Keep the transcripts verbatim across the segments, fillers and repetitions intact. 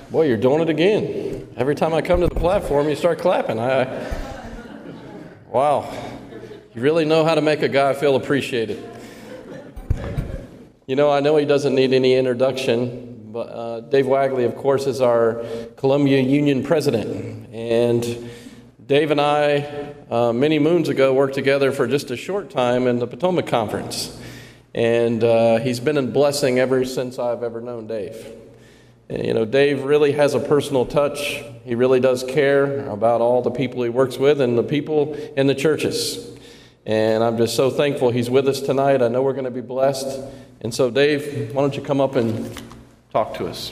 Boy, you're doing it again. Every time I come to the platform, you start clapping. I, wow. You really know how to make a guy feel appreciated. You know, I know he doesn't need any introduction, but uh, Dave Wagley, of course, is our Columbia Union president. And Dave and I, uh, many moons ago, worked together for just a short time in the Potomac Conference. And uh, he's been a blessing ever since I've ever known Dave. And, you know, Dave really has a personal touch. He really does care about all the people he works with and the people in the churches. And I'm just so thankful he's with us tonight. I know we're going to be blessed. And so, Dave, why don't you come up and talk to us?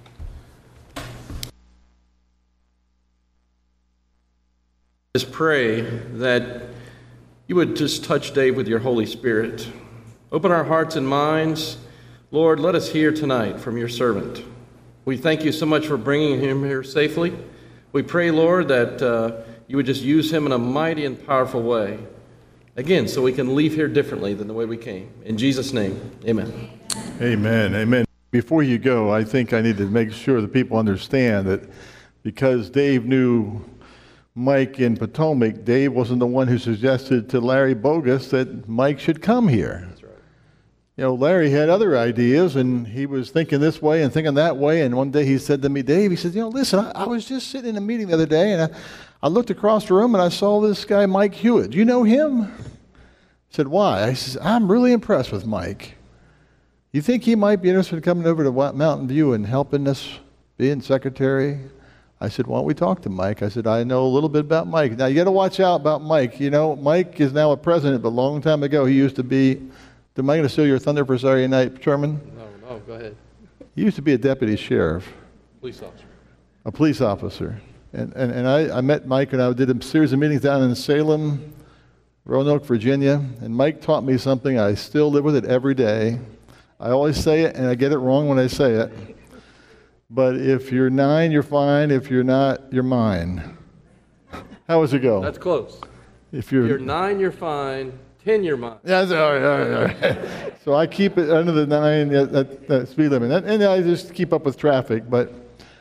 Just pray that you would just touch Dave with your Holy Spirit. Open our hearts and minds. Lord, let us hear tonight from your servant. We thank you so much for bringing him here safely. We pray, Lord, that uh, you would just use him in a mighty and powerful way. Again, so we can leave here differently than the way we came. In Jesus' name, amen. Amen, amen. Before you go, I think I need to make sure that people understand that because Dave knew Mike in Potomac, Dave wasn't the one who suggested to Larry Bogus that Mike should come here. That's right. You know, Larry had other ideas, and he was thinking this way and thinking that way, and one day he said to me, Dave, he said, you know, listen, I, I was just sitting in a meeting the other day, and I, I looked across the room, and I saw this guy, Mike Hewitt. Do you know him? I said, why? I said, I'm really impressed with Mike. You think he might be interested in coming over to Mountain View and helping us being secretary? I said, why don't we talk to Mike? I said, I know a little bit about Mike. Now, you got to watch out about Mike. You know, Mike is now a president, but a long time ago, he used to be, am I going to steal your thunder for Saturday night, Sherman? No, no, go ahead. He used to be a deputy sheriff. Police officer. A police officer. And and, and I, I met Mike, and I did a series of meetings down in Salem, Roanoke, Virginia, and Mike taught me something. I still live with it every day. I always say it, and I get it wrong when I say it. But if you're nine, you're fine. If you're not, you're mine. How does it go? That's close. If you're, if you're nine, you're fine. Ten, you're mine. Yeah, that's all right, all right, all right. So I keep it under the nine that, that, that speed limit, and, and I just keep up with traffic. But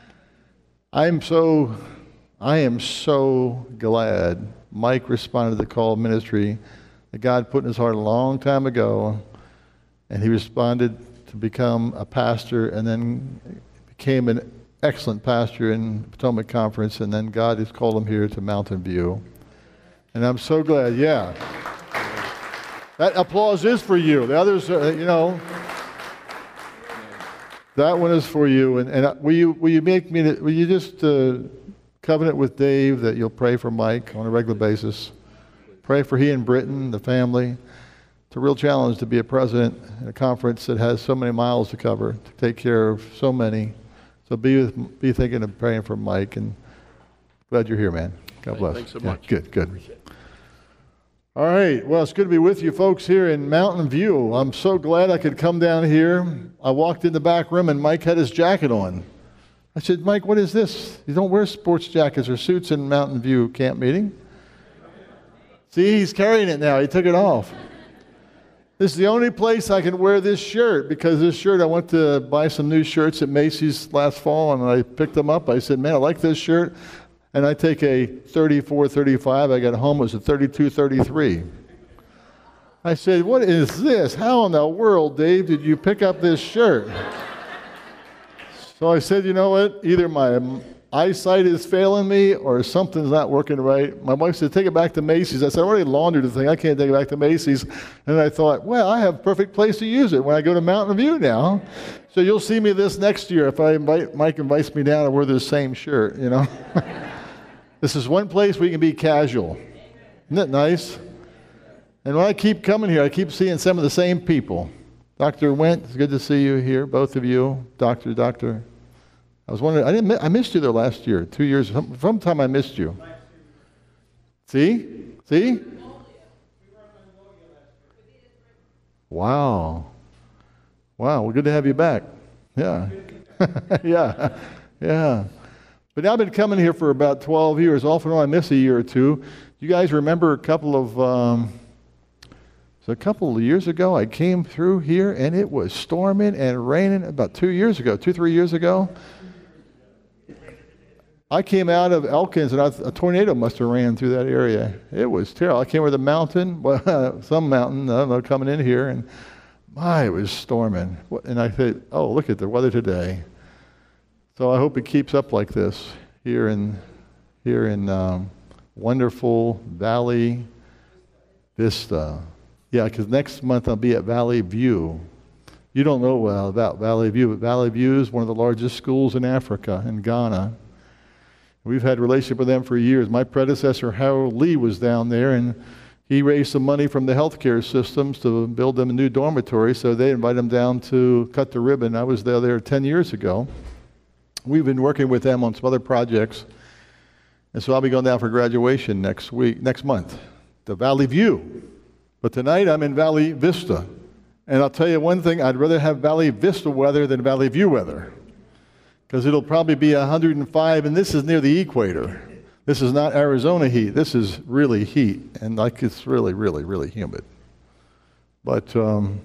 I'm so, I am so glad Mike responded to the call of ministry that God put in his heart a long time ago, and he responded to become a pastor, and then became an excellent pastor in Potomac Conference, and then God has called him here to Mountain View. And I'm so glad, yeah. That applause is for you. The others, uh, you know, that one is for you. And, and will you will you make me? Will you just uh, covenant with Dave that you'll pray for Mike on a regular basis? Pray for he and Britain, the family. It's a real challenge to be a president in a conference that has so many miles to cover, to take care of so many. So be with, be thinking of praying for Mike, and glad you're here, man. God bless. Thanks so yeah, much. Good, good. All right. Well, it's good to be with you folks here in Mountain View. I'm so glad I could come down here. I walked in the back room, and Mike had his jacket on. I said, Mike, what is this? You don't wear sports jackets or suits in Mountain View camp meeting. See, he's carrying it now. He took it off. This is the only place I can wear this shirt, because this shirt, I went to buy some new shirts at Macy's last fall, and I picked them up. I said, man, I like this shirt. And I take a thirty-four thirty-five. I got home, it was a thirty-two thirty-three. I said, what is this? How in the world, Dave, did you pick up this shirt? So I said, you know what? Either my eyesight is failing me or something's not working right. My wife said, take it back to Macy's. I said, I already laundered the thing. I can't take it back to Macy's. And I thought, well, I have a perfect place to use it when I go to Mountain View now. So you'll see me this next year if I invite, Mike invites me down to wear this same shirt, you know. This is one place we can be casual. Isn't that nice? And when I keep coming here, I keep seeing some of the same people. Doctor Went, it's good to see you here, both of you. Doctor, Doctor. I was wondering, I didn't, I missed you there last year, two years, some, sometime I missed you. See? See? Wow. Wow, well, good to have you back. Yeah. yeah. Yeah. But I've been coming here for about twelve years. Often I miss a year or two. You guys remember a couple of, um, so a couple of years ago, I came through here and it was storming and raining about two years ago, two, three years ago. I came out of Elkins, and I, a tornado must have ran through that area. It was terrible. I came over the mountain, well, some mountain, I don't know, coming in here, and my, it was storming. And I said, oh, look at the weather today. So I hope it keeps up like this here in, here in um, wonderful Valley Vista. Yeah, because next month I'll be at Valley View. You don't know well about Valley View, but Valley View is one of the largest schools in Africa, in Ghana. We've had a relationship with them for years. My predecessor, Harold Lee, was down there, and he raised some money from the healthcare systems to build them a new dormitory, so they invited him down to cut the ribbon. I was there, there ten years ago. We've been working with them on some other projects, and so I'll be going down for graduation next week, next month, to Valley View. But tonight I'm in Valley Vista, and I'll tell you one thing, I'd rather have Valley Vista weather than Valley View weather, because it'll probably be one hundred five, and this is near the equator. This is not Arizona heat. This is really heat, and like it's really, really, really humid. But um,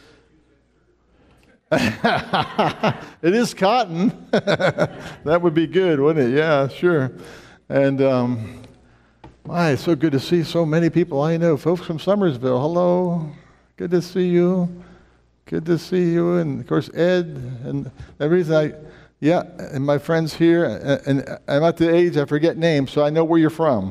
it is cotton. That would be good, wouldn't it? Yeah, sure. And um, my, it's so good to see so many people I know. Folks from Summersville, hello. Good to see you. Good to see you. And of course, Ed. And the reason I, yeah, and my friends here. And, and I'm at the age I forget names, so I know where you're from.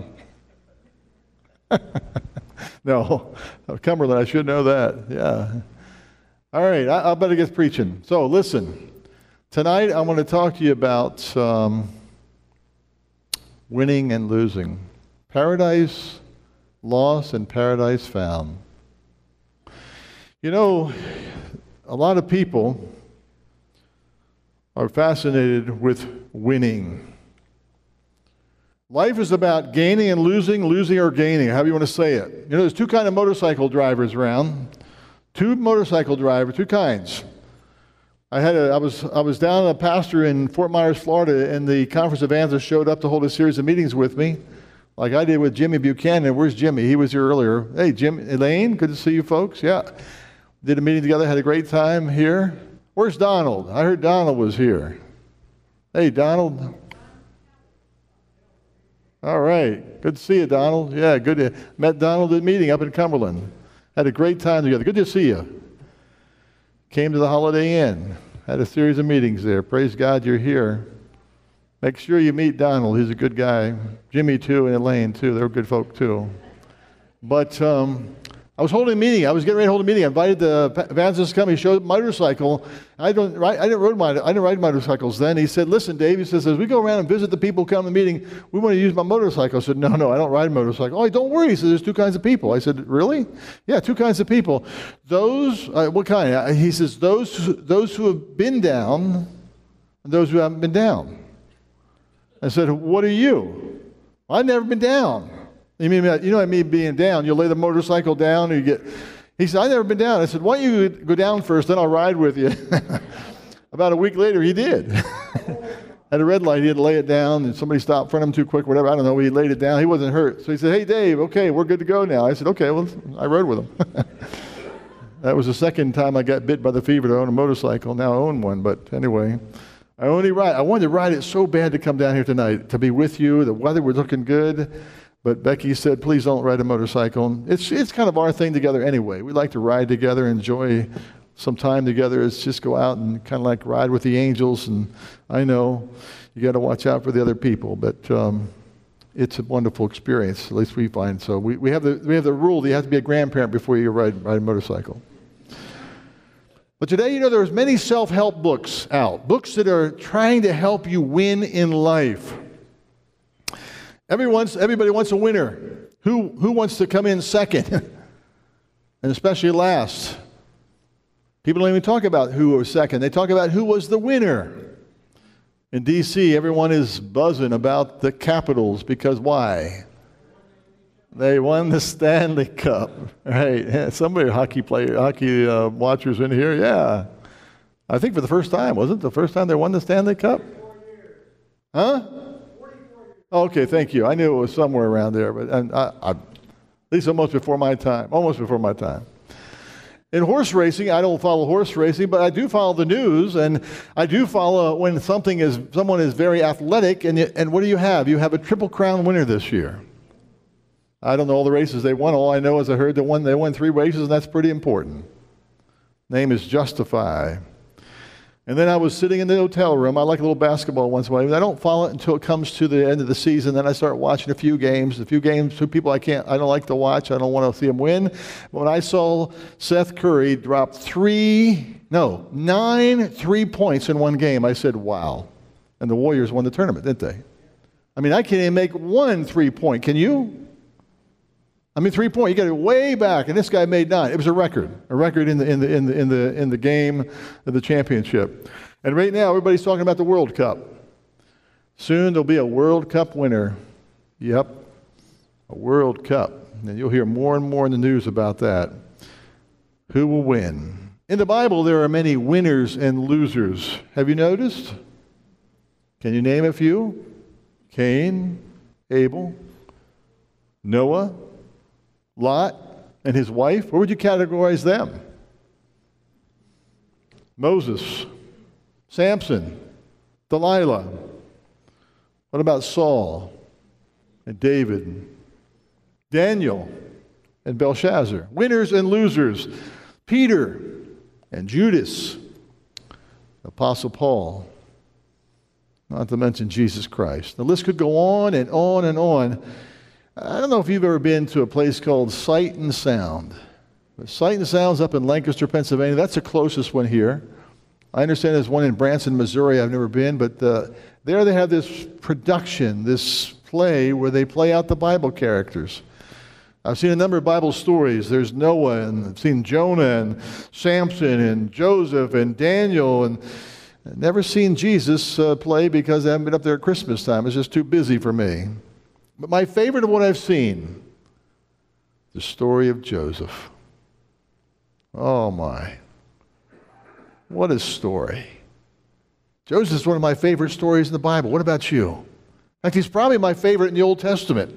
No, Cumberland, I should know that. Yeah. All right, I, I better get preaching. So listen, tonight I want to talk to you about um, winning and losing. Paradise lost and paradise found. You know, a lot of people are fascinated with winning. Life is about gaining and losing, losing or gaining, however you want to say it. You know, there's two kinds of motorcycle drivers around. Two motorcycle drivers, two kinds. I had a, I was I was down at a pastor in Fort Myers, Florida, and the Conference of Evangelists showed up to hold a series of meetings with me, like I did with Jimmy Buchanan. Where's Jimmy? He was here earlier. Hey, Jim, Elaine, good to see you folks. Yeah, did a meeting together, had a great time here. Where's Donald? I heard Donald was here. Hey, Donald. All right, good to see you, Donald. Yeah, good to met Donald at a meeting up in Cumberland. Had a great time together. Good to see you. Came to the Holiday Inn. Had a series of meetings there. Praise God you're here. Make sure you meet Donald. He's a good guy. Jimmy, too, and Elaine, too. They're good folk, too. But um, I was holding a meeting. I was getting ready to hold a meeting. I invited the evangelist to come. He showed a motorcycle. I don't ride, I didn't ride my, I didn't ride motorcycles then. He said, listen, Dave, he says, as we go around and visit the people who come to the meeting, we want to use my motorcycle. I said, no, no, I don't ride a motorcycle. Oh, don't worry. He said, there's two kinds of people. I said, really? Yeah, two kinds of people. Those, uh, what kind? He says, those, those who have been down and those who haven't been down. I said, what are you? I've never been down. You mean, you know what I mean being down? You lay the motorcycle down and you get... He said, I've never been down. I said, why don't you go down first, then I'll ride with you. About a week later, he did. At a red light, he had to lay it down, and somebody stopped in front of him too quick, whatever. I don't know. He laid it down. He wasn't hurt. So he said, hey, Dave, okay, we're good to go now. I said, okay, well, I rode with him. That was the second time I got bit by the fever to own a motorcycle. Now I own one, but anyway. I only ride. I wanted to ride it so bad to come down here tonight, to be with you. The weather was looking good. But Becky said, please don't ride a motorcycle. It's it's kind of our thing together anyway. We like to ride together, enjoy some time together. It's just go out and kind of like ride with the angels. And I know you got to watch out for the other people, but um, it's a wonderful experience, at least we find. So we, we have the we have the rule that you have to be a grandparent before you ride, ride a motorcycle. But today, you know, there's many self-help books out, books that are trying to help you win in life. Everyone's, everybody wants a winner. Who, who wants to come in second? And especially last. People don't even talk about who was second. They talk about who was the winner. In D C, everyone is buzzing about the Capitals because why? They won the Stanley Cup. Right? Somebody, hockey player, hockey uh, watchers in here, yeah. I think for the first time, wasn't it? The first time they won the Stanley Cup? Huh? Okay, thank you. I knew it was somewhere around there, but and I, I, at least almost before my time. Almost before my time. In horse racing, I don't follow horse racing, but I do follow the news, and I do follow when something is someone is very athletic. And you, and what do you have? You have a Triple Crown winner this year. I don't know all the races they won. All I know is I heard they won. They won three races, and that's pretty important. Name is Justify. And then I was sitting in the hotel room. I like a little basketball once in a while. I don't follow it until it comes to the end of the season. Then I start watching a few games. A few games, two people I can't, I don't like to watch. I don't want to see them win. But when I saw Seth Curry drop three, no, nine three points in one game, I said, wow. And the Warriors won the tournament, didn't they? I mean, I can't even make one three point. Can you? I mean, three point. You got it way back, and this guy made nine. It was a record, a record in the in the in the in the in the game of the championship. And right now, everybody's talking about the World Cup. Soon there'll be a World Cup winner. Yep, a World Cup, and you'll hear more and more in the news about that. Who will win? In the Bible, there are many winners and losers. Have you noticed? Can you name a few? Cain, Abel, Noah, Lot and his wife. Where would you categorize them? Moses, Samson, Delilah. What about Saul and David, Daniel and Belshazzar? Winners and losers. Peter and Judas, Apostle Paul, not to mention Jesus Christ. The list could go on and on and on. I don't know if you've ever been to a place called Sight and Sound. Sight and Sound's up in Lancaster, Pennsylvania. That's the closest one here. I understand there's one in Branson, Missouri. I've never been, but uh, there they have this production, this play where they play out the Bible characters. I've seen a number of Bible stories. There's Noah, and I've seen Jonah, and Samson, and Joseph, and Daniel, and I've never seen Jesus uh, play because I haven't been up there at Christmas time. It's just too busy for me. But my favorite of what I've seen, the story of Joseph. Oh my. What a story. Joseph is one of my favorite stories in the Bible. What about you? In fact, he's probably my favorite in the Old Testament.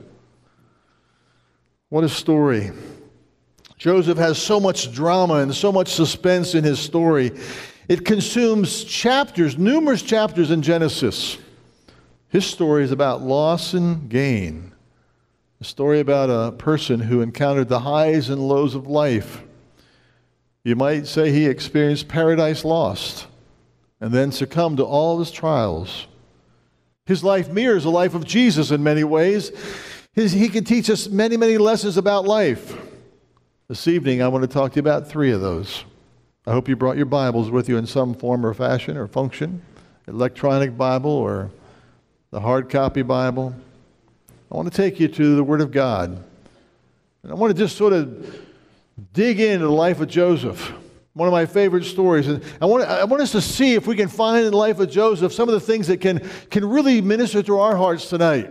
What a story. Joseph has so much drama and so much suspense in his story. It consumes chapters, numerous chapters in Genesis. His story is about loss and gain. A story about a person who encountered the highs and lows of life. You might say he experienced paradise lost and then succumbed to all of his trials. His life mirrors the life of Jesus in many ways. His, he can teach us many, many lessons about life. This evening, I want to talk to you about three of those. I hope you brought your Bibles with you in some form or fashion or function, electronic Bible or the hard copy Bible. I want to take you to the Word of God. And I want to just sort of dig into the life of Joseph, one of my favorite stories. And I want, I want us to see if we can find in the life of Joseph some of the things that can, can really minister to our hearts tonight.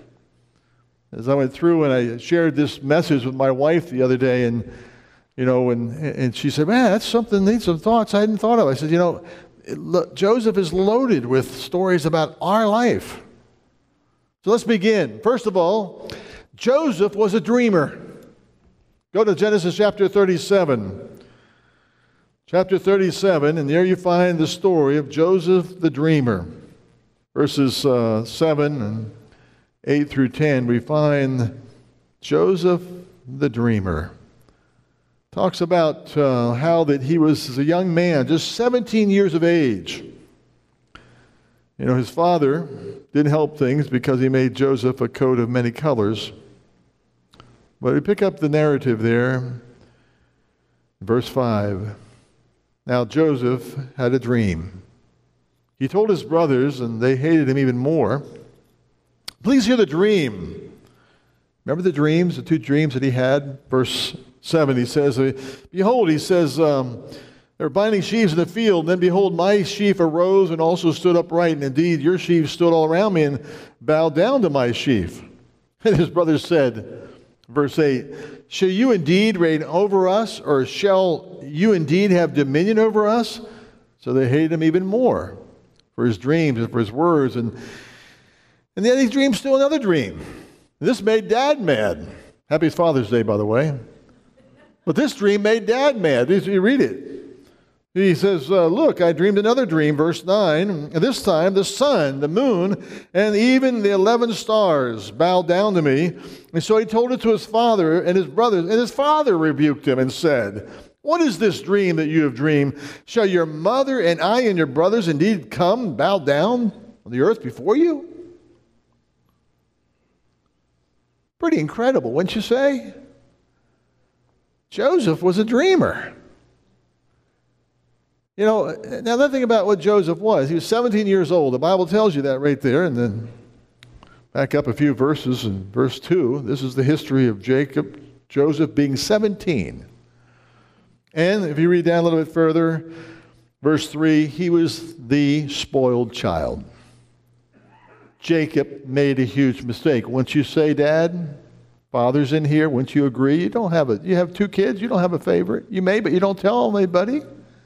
As I went through and I shared this message with my wife the other day, and you know, and, and she said, man, that's something, needs some thoughts I hadn't thought of. I said, you know, it, look, Joseph is loaded with stories about our life. So let's begin. First of all, Joseph was a dreamer. Go to Genesis chapter thirty-seven. Chapter thirty-seven, and there you find the story of Joseph the dreamer. Verses uh, seven and eight through ten, we find Joseph the dreamer. Talks about uh, how that he was a young man, just seventeen years of age. You know, his father didn't help things because he made Joseph a coat of many colors. But we pick up the narrative there, verse five. Now Joseph had a dream. He told his brothers, and they hated him even more. Please hear the dream. Remember the dreams, the two dreams that he had? Verse seven, he says, behold, he says, um, they were binding sheaves in the field, and then behold, my sheaf arose and also stood upright, and indeed your sheaves stood all around me and bowed down to my sheaf. And his brothers said, verse eight, shall you indeed reign over us, or shall you indeed have dominion over us? So they hated him even more for his dreams and for his words. And, and then he dreamed still another dream. And this made Dad mad. Happy Father's Day, by the way. But this dream made Dad mad. You read it. He says, uh, look, I dreamed another dream, verse nine. And this time the sun, the moon, and even the eleven stars bowed down to me. And so he told it to his father and his brothers. And his father rebuked him and said, what is this dream that you have dreamed? Shall your mother and I and your brothers indeed come bow down on the earth before you? Pretty incredible, wouldn't you say? Joseph was a dreamer. You know, now the thing about what Joseph was, he was seventeen years old. The Bible tells you that right there. And then back up a few verses in verse two. This is the history of Jacob, Joseph being seventeen. And if you read down a little bit further, verse three, he was the spoiled child. Jacob made a huge mistake. Once you say, Dad, Father's in here, wouldn't you agree? You don't have a, you have two kids, you don't have a favorite. You may, but you don't tell anybody.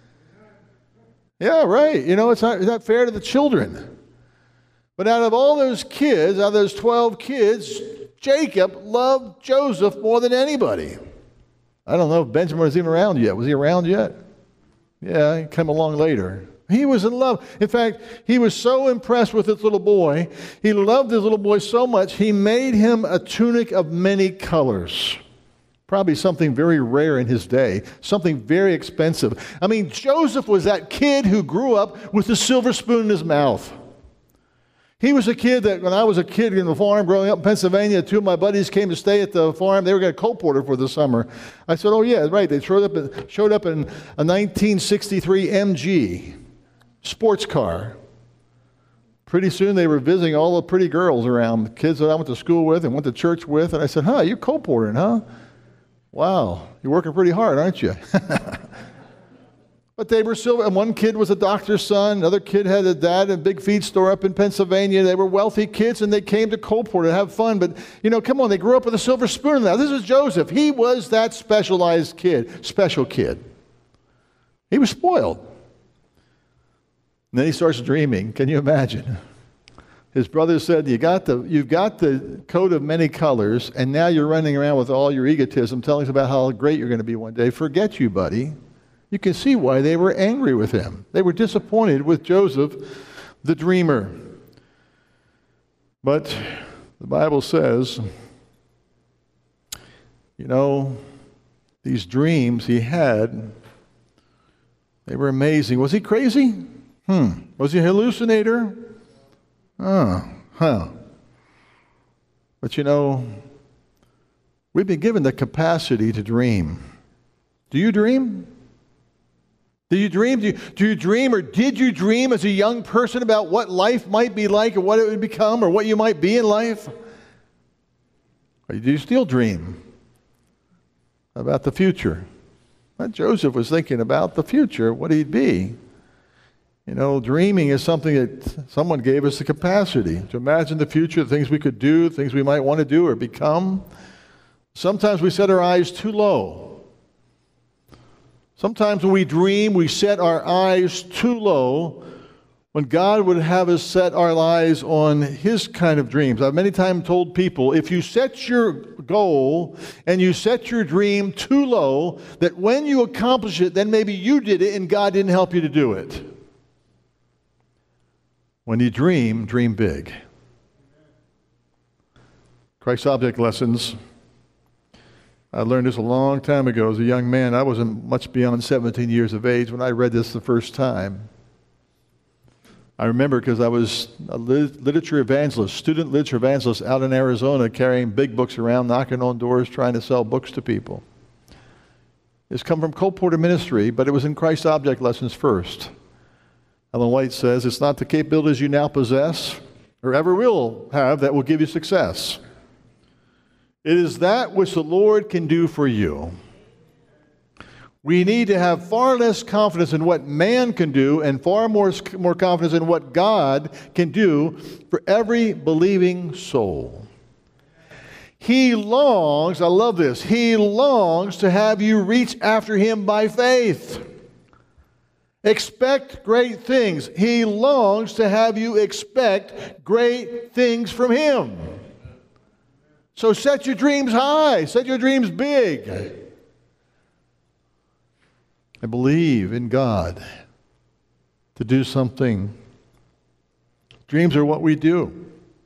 Yeah, right. You know, it's not, it's not fair to the children. But out of all those kids, out of those twelve kids, Jacob loved Joseph more than anybody. I don't know if Benjamin was even around yet. Was he around yet? Yeah, he came along later. He was in love. In fact, he was so impressed with this little boy. He loved this little boy so much, he made him a tunic of many colors. Probably something very rare in his day, something very expensive. I mean, Joseph was that kid who grew up with a silver spoon in his mouth. He was a kid that when I was a kid in the farm growing up in Pennsylvania, two of my buddies came to stay at the farm. They were going to co-porter for the summer. I said, oh yeah, right. They showed up in, showed up in a nineteen sixty-three M G sports car. Pretty soon they were visiting all the pretty girls around, the kids that I went to school with and went to church with. And I said, huh, you're co-portering, huh? Wow, you're working pretty hard, aren't you? But they were silver, and one kid was a doctor's son, another kid had a dad in a big feed store up in Pennsylvania. They were wealthy kids, and they came to Coalport to have fun. But, you know, come on, they grew up with a silver spoon. Now, this is Joseph. He was that specialized kid, special kid. He was spoiled. And then he starts dreaming. Can you imagine? His brother said, you got the, you've got the coat of many colors, and now you're running around with all your egotism, telling us about how great you're going to be one day. Forget you, buddy. You can see why they were angry with him. They were disappointed with Joseph, the dreamer. But the Bible says, you know, these dreams he had, they were amazing. Was he crazy? Hmm. Was he a hallucinator? Oh, huh. But you know, we've been given the capacity to dream. Do you dream? Do you dream? Do you, do you dream or did you dream as a young person about what life might be like or what it would become or what you might be in life? Or do you still dream about the future? Well, Joseph was thinking about the future, what he'd be. You know, dreaming is something that someone gave us the capacity to imagine the future, the things we could do, things we might want to do or become. Sometimes we set our eyes too low. Sometimes when we dream, we set our eyes too low when God would have us set our eyes on His kind of dreams. I've many times told people, if you set your goal and you set your dream too low, that when you accomplish it, then maybe you did it and God didn't help you to do it. When you dream, dream big. Christ Object Lessons. I learned this a long time ago as a young man. I wasn't much beyond seventeen years of age when I read this the first time. I remember because I was a literature evangelist, student literature evangelist out in Arizona, carrying big books around, knocking on doors, trying to sell books to people. It's come from Coalporter Ministry, but it was in Christ Object Lessons first. Ellen White says, it's not the capabilities you now possess or ever will have that will give you success. It is that which the Lord can do for you. We need to have far less confidence in what man can do and far more, more confidence in what God can do for every believing soul. He longs, I love this, He longs to have you reach after Him by faith. Expect great things. He longs to have you expect great things from Him. So set your dreams high. Set your dreams big. and believe in God to do something. Dreams are what we do.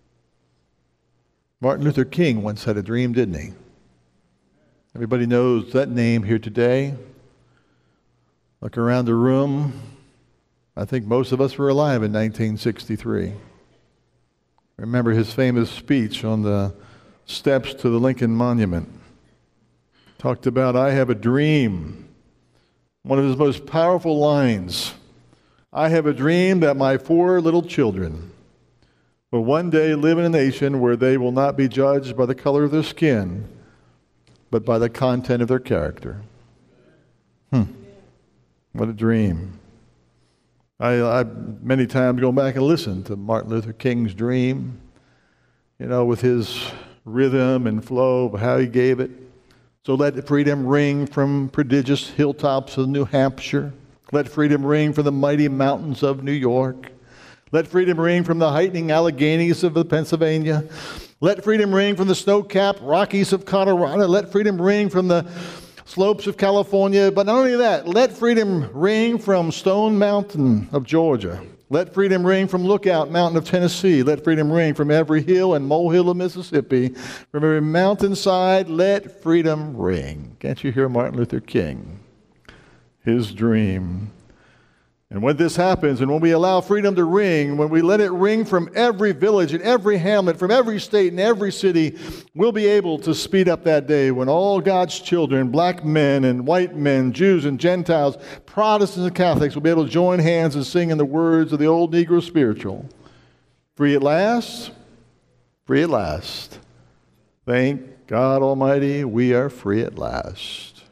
Martin Luther King once had a dream, didn't he? Everybody knows that name here today. Look around the room. I think most of us were alive in nineteen sixty-three. Remember his famous speech on the steps to the Lincoln Monument. Talked about, "I have a dream." One of his most powerful lines, "I have a dream that my four little children will one day live in a nation where they will not be judged by the color of their skin, but by the content of their character." Hmm. What a dream. I, I many times go back and listen to Martin Luther King's dream, you know, with his rhythm and flow of how he gave it. So let freedom ring from prodigious hilltops of New Hampshire. Let freedom ring from the mighty mountains of New York. Let freedom ring from the heightening Alleghenies of Pennsylvania. Let freedom ring from the snow-capped Rockies of Colorado. Let freedom ring from the slopes of California. But not only that, let freedom ring from Stone Mountain of Georgia. Let freedom ring from Lookout Mountain of Tennessee. Let freedom ring from every hill and molehill of Mississippi. From every mountainside, let freedom ring. Can't you hear Martin Luther King? His dream. And when this happens, and when we allow freedom to ring, when we let it ring from every village and every hamlet, from every state and every city, we'll be able to speed up that day when all God's children, black men and white men, Jews and Gentiles, Protestants and Catholics, will be able to join hands and sing in the words of the old Negro spiritual. Free at last, free at last. Thank God Almighty, we are free at last.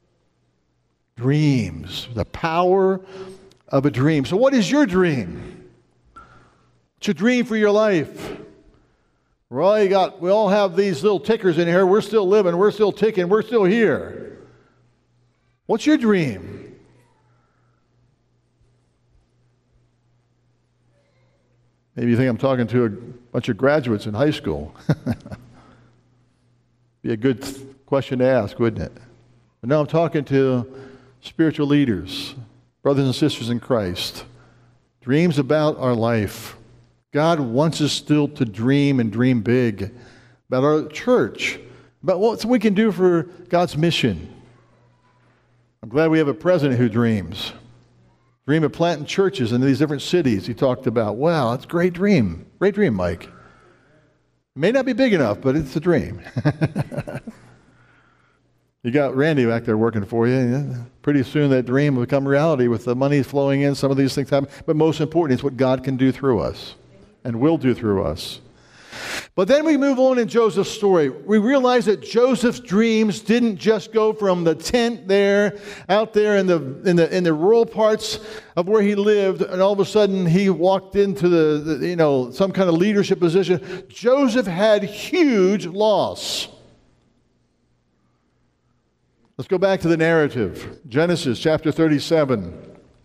Dreams, the power of a dream. So what is your dream? What's your dream for your life? We're all you got, we all have these little tickers in here. We're still living. We're still ticking. We're still here. What's your dream? Maybe you think I'm talking to a bunch of graduates in high school. Be a good question to ask, wouldn't it? But no, I'm talking to spiritual leaders, brothers and sisters in Christ. Dreams about our life. God wants us still to dream and dream big about our church, about what we can do for God's mission. I'm glad we have a president who dreams. Dream of planting churches in these different cities he talked about. Wow, that's a great dream. Great dream, Mike. It may not be big enough, but it's a dream. You got Randy back there working for you. Pretty soon that dream will become reality with the money flowing in, some of these things happen. But most important is what God can do through us and will do through us. But then we move on in Joseph's story. We realize that Joseph's dreams didn't just go from the tent there, out there in the in the in the rural parts of where he lived, and all of a sudden he walked into the, the you know some kind of leadership position. Joseph had huge loss. Let's go back to the narrative. Genesis chapter thirty-seven.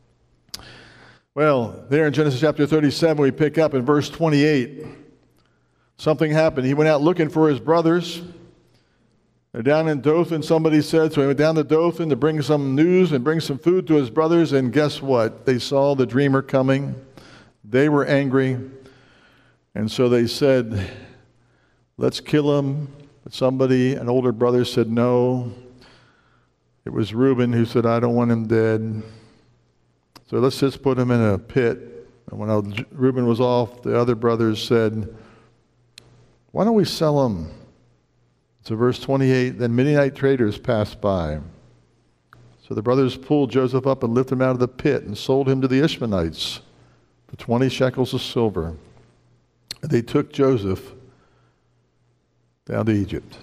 Well, there in Genesis chapter thirty-seven, we pick up in verse twenty-eight. Something happened. He went out looking for his brothers. They're down in Dothan, somebody said. So he went down to Dothan to bring some news and bring some food to his brothers. And guess what? They saw the dreamer coming. They were angry. And so they said, let's kill him. But somebody, an older brother, said no. It was Reuben who said, I don't want him dead. So let's just put him in a pit. And when Reuben was off, the other brothers said, why don't we sell him? So verse twenty-eight, then Midianite traders passed by. So the brothers pulled Joseph up and lifted him out of the pit and sold him to the Ishmaelites for twenty shekels of silver. And they took Joseph down to Egypt.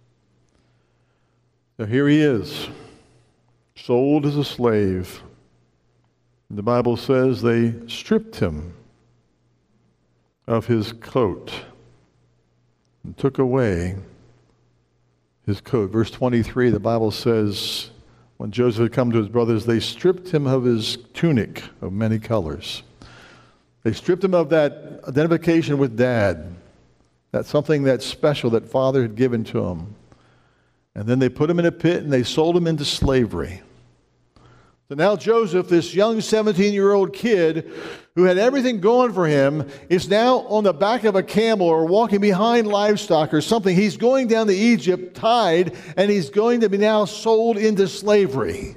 So here he is, sold as a slave. The Bible says they stripped him of his coat and took away his coat. Verse twenty-three, the Bible says, when Joseph had come to his brothers, they stripped him of his tunic of many colors. They stripped him of that identification with Dad, that's something that's special that Father had given to him. And then they put him in a pit and they sold him into slavery. So now Joseph, this young seventeen-year-old kid who had everything going for him, is now on the back of a camel or walking behind livestock or something. He's going down to Egypt tied, and he's going to be now sold into slavery.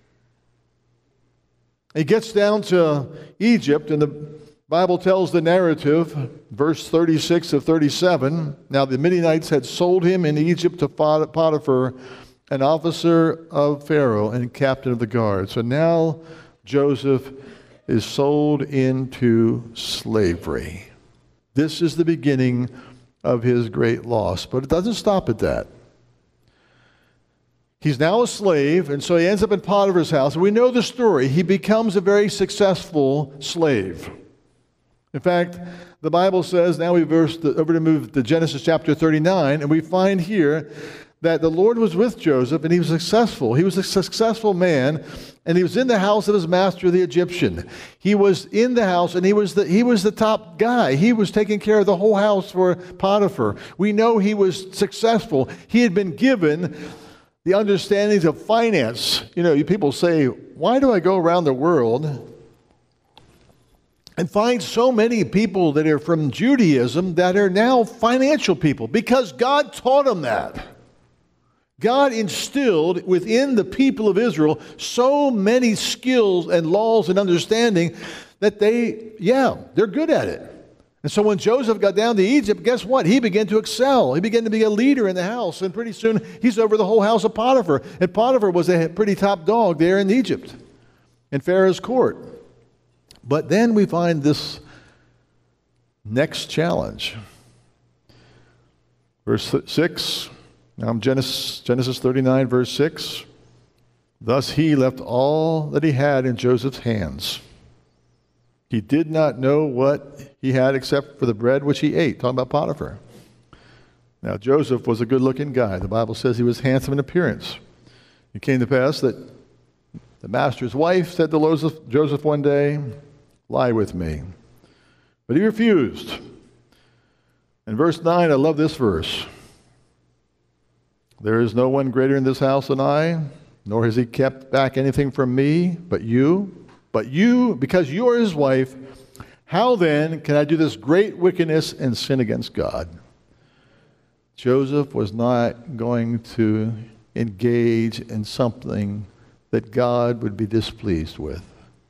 He gets down to Egypt, and the Bible tells the narrative, verse thirty-six of thirty-seven. Now the Midianites had sold him in Egypt to Potiphar, an officer of Pharaoh and captain of the guard. So now Joseph is sold into slavery. This is the beginning of his great loss. But it doesn't stop at that. He's now a slave, and so he ends up in Potiphar's house. And we know the story. He becomes a very successful slave. In fact, the Bible says, now we verse the, over to move to Genesis chapter thirty-nine, and we find here that the Lord was with Joseph, and he was successful. He was a successful man, and he was in the house of his master, the Egyptian. He was in the house, and he was the, he was the top guy. He was taking care of the whole house for Potiphar. We know he was successful. He had been given the understandings of finance. You know, people say, why do I go around the world and find so many people that are from Judaism that are now financial people? Because God taught them that. God instilled within the people of Israel so many skills and laws and understanding that they, yeah, they're good at it. And so when Joseph got down to Egypt, guess what? He began to excel. He began to be a leader in the house, and pretty soon he's over the whole house of Potiphar. And Potiphar was a pretty top dog there in Egypt, in Pharaoh's court. But then we find this next challenge. Verse six. Now Genesis, Genesis thirty-nine, verse six. Thus he left all that he had in Joseph's hands. He did not know what he had except for the bread which he ate. Talking about Potiphar. Now Joseph was a good-looking guy. The Bible says he was handsome in appearance. It came to pass that the master's wife said to Joseph, Joseph one day, lie with me. But he refused. In verse nine, I love this verse. There is no one greater in this house than I, nor has he kept back anything from me, but you. But you, because you are his wife, how then can I do this great wickedness and sin against God? Joseph was not going to engage in something that God would be displeased with.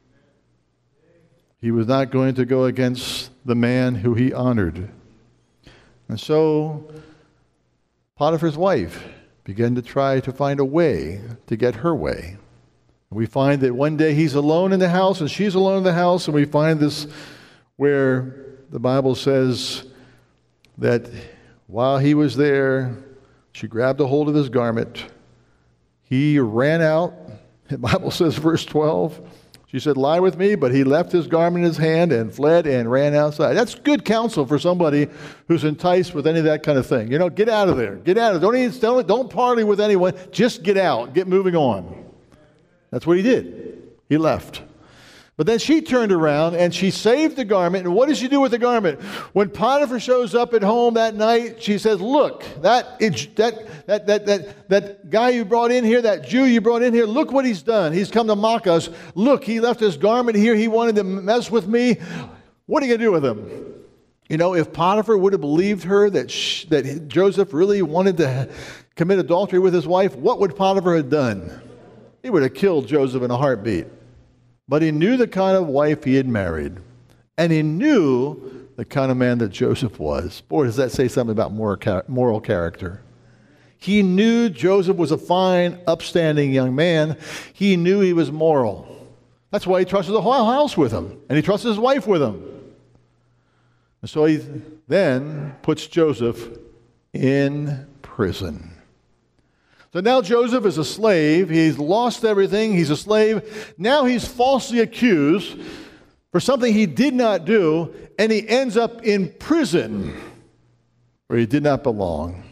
He was not going to go against the man who he honored. And so Potiphar's wife began to try to find a way to get her way. We find that one day he's alone in the house and she's alone in the house, and we find this where the Bible says that while he was there, she grabbed a hold of his garment. He ran out. The Bible says, verse twelve, she said, lie with me, but he left his garment in his hand and fled and ran outside. That's good counsel for somebody who's enticed with any of that kind of thing. You know, get out of there. Get out of there. Don't, even, don't, don't parley with anyone. Just get out. Get moving on. That's what he did. He left. But then she turned around and she saved the garment. And what does she do with the garment? When Potiphar shows up at home that night, she says, look, that, that, that, that, that, that guy you brought in here, that Jew you brought in here, look what he's done. He's come to mock us. Look, he left his garment here. He wanted to mess with me. What are you going to do with him? You know, if Potiphar would have believed her that, she, that Joseph really wanted to commit adultery with his wife, what would Potiphar have done? He would have killed Joseph in a heartbeat. But he knew the kind of wife he had married. And he knew the kind of man that Joseph was. Boy, does that say something about moral character. He knew Joseph was a fine, upstanding young man. He knew he was moral. That's why he trusted the whole house with him. And he trusted his wife with him. And so he then puts Joseph in prison. So now Joseph is a slave. He's lost everything. He's a slave. Now he's falsely accused for something he did not do, and he ends up in prison where he did not belong.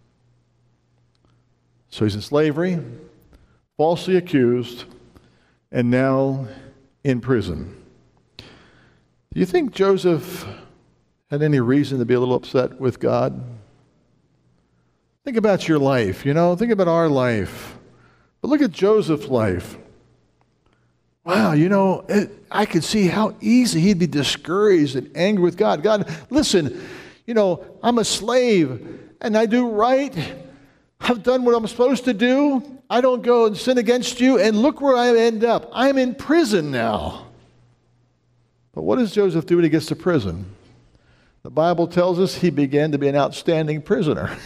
So he's in slavery, falsely accused, and now in prison. Do you think Joseph had any reason to be a little upset with God? Think about your life, you know, think about our life. But look at Joseph's life. Wow, you know, it, I could see how easy he'd be discouraged and angry with God. God, listen, you know, I'm a slave and I do right. I've done what I'm supposed to do. I don't go and sin against you. And look where I end up. I'm in prison now. But what does Joseph do when he gets to prison? The Bible tells us he began to be an outstanding prisoner.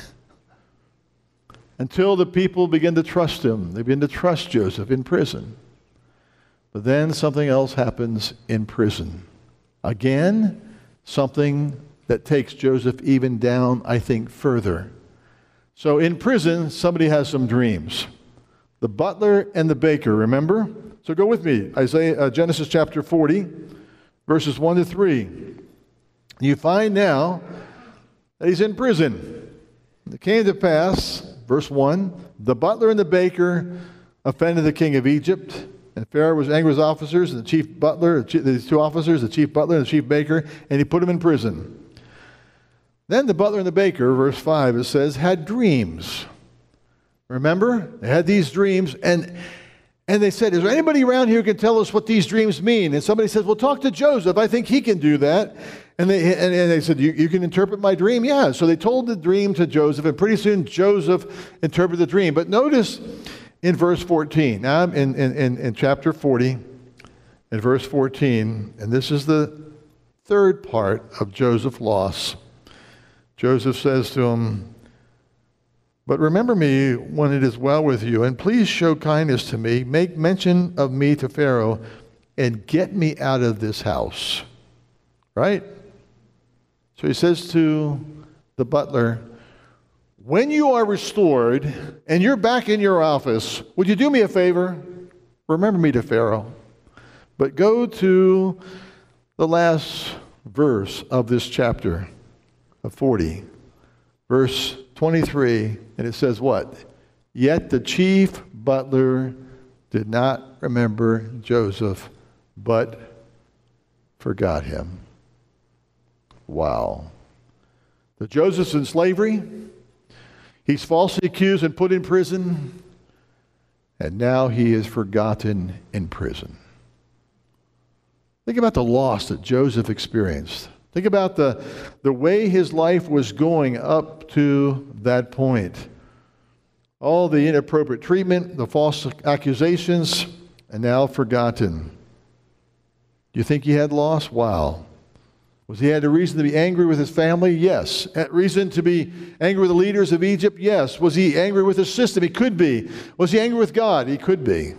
Until the people begin to trust him. They begin to trust Joseph in prison. But then something else happens in prison. Again, something that takes Joseph even down, I think, further. So in prison, somebody has some dreams. The butler and the baker, remember? So go with me. Isaiah, uh, Genesis chapter forty, verses one to three. You find now that he's in prison. It came to pass, verse one, the butler and the baker offended the king of Egypt. And Pharaoh was angry with his officers, and the chief butler, these two officers, the chief butler and the chief baker, and he put them in prison. Then the butler and the baker, verse five, it says, had dreams. Remember? They had these dreams, and and they said, is there anybody around here who can tell us what these dreams mean? And somebody says, well, talk to Joseph. I think he can do that. And they and, and they said, you, you can interpret my dream? Yeah. So they told the dream to Joseph, and pretty soon Joseph interpreted the dream. But notice in verse fourteen, now I'm in, in, in, in chapter forty, in verse fourteen, and this is the third part of Joseph's loss. Joseph says to him, but remember me when it is well with you, and please show kindness to me, make mention of me to Pharaoh, and get me out of this house. Right? So he says to the butler, when you are restored and you're back in your office, would you do me a favor? Remember me to Pharaoh. But go to the last verse of this chapter of forty, verse twenty-three, and it says what? Yet the chief butler did not remember Joseph, but forgot him. Wow. So Joseph's in slavery. He's falsely accused and put in prison. And now he is forgotten in prison. Think about the loss that Joseph experienced. Think about the, the way his life was going up to that point. All the inappropriate treatment, the false accusations, and now forgotten. Do you think he had loss? Wow. Was he had a reason to be angry with his family? Yes. A reason to be angry with the leaders of Egypt? Yes. Was he angry with his system? He could be. Was he angry with God? He could be.